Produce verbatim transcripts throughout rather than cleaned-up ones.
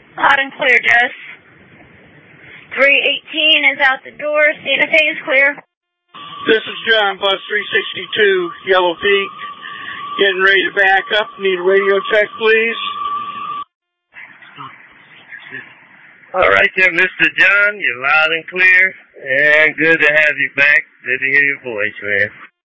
Loud and clear, Jess. three eighteen is out the door. Santa Fe is clear. This is John, bus three sixty-two, Yellow Peak. Getting ready to back up. Need a radio check, please. All right there, Mister John. You're loud and clear. And good to have you back. Good to hear your voice, man.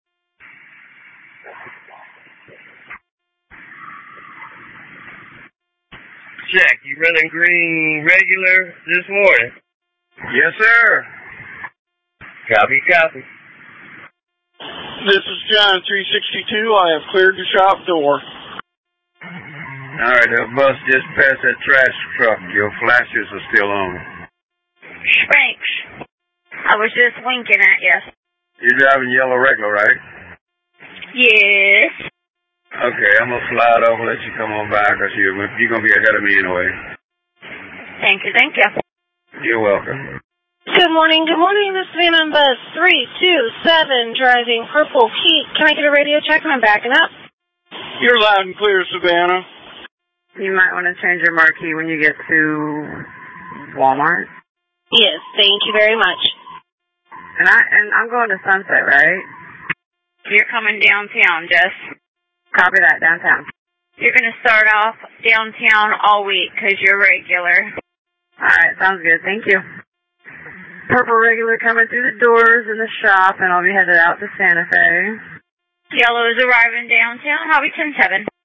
Jack, you running green regular this morning? Yes, sir. Copy, copy. This is John, three sixty-two. I have cleared the shop door. All right, that bus just passed that trash truck. Your flashes are still on. Thanks. I was just winking at you. You're driving yellow regular, right? Yes. Okay, I'm going to slide over and let you come on by because you're, you're going to be ahead of me anyway. Thank you, thank you. You're welcome. Good morning, good morning. This is Van on bus three two seven driving Purple Heat. Can I get a radio check? I'm backing up. You're loud and clear, Savannah. You might want to change your marquee when you get to Walmart. Yes, thank you very much. And, I, and I'm going to Sunset, right? You're coming downtown, Jess. Copy that, downtown. You're going to start off downtown all week because you're regular. All right, sounds good. Thank you. Purple regular coming through the doors in the shop, and I'll be headed out to Santa Fe. Yellow is arriving downtown. I'll be ten seven.